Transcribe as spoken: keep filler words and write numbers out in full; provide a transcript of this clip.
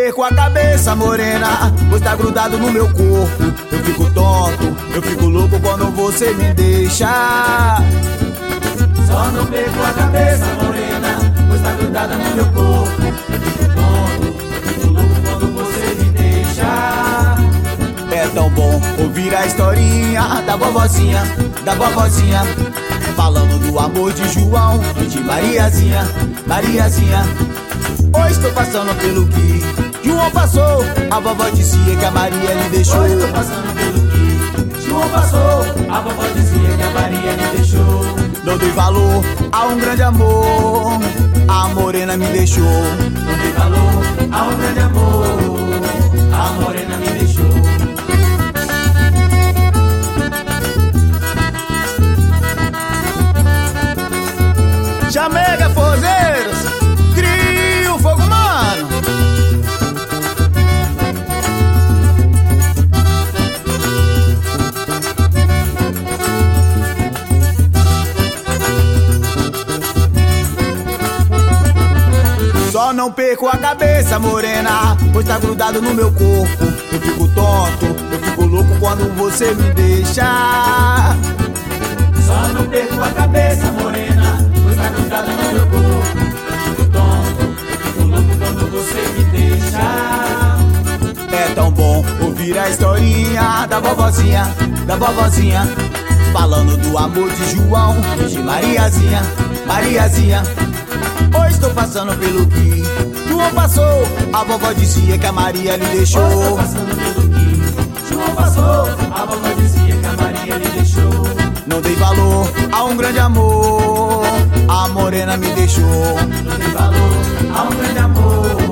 perco a cabeça, morena, pois tá grudado no meu corpo. Eu fico tonto, eu fico louco quando você me deixa. Só não perco a cabeça, morena, pois tá grudada no meu corpo. Eu fico tonto, eu fico louco quando você me deixa. É tão bom ouvir a historinha da vovozinha, da vovozinha, falando do amor de João e de Mariazinha, Mariazinha. Hoje estou passando pelo que João passou, a vovó dizia que a Maria lhe deixou. Hoje estou passando pelo que João passou, a vovó dizia que a Maria lhe deixou. Não dei valor a um grande amor, a morena me deixou. Não dei valor a um grande amor, a morena me deixou. Chamega, forrozeiros, cria o fogo, mano. Só não perco a cabeça, morena, pois tá grudado no meu corpo. Eu fico tonto, eu fico louco quando você me deixa. Só não perco a cabeça, morena, pois tá grudada no meu corpo. Eu fico tonto, eu fico louco quando você me deixa. É tão bom ouvir a historinha da vovozinha, da vovozinha, falando do amor de João e de Mariazinha, Mariazinha. Hoje estou passando pelo que João passou, a vovó dizia que a Maria lhe deixou. Hoje estou passando pelo que João passou, a vovó dizia que a Maria lhe deixou. Não dei valor a um grande amor, a morena me deixou. Não dei valor a um grande amor,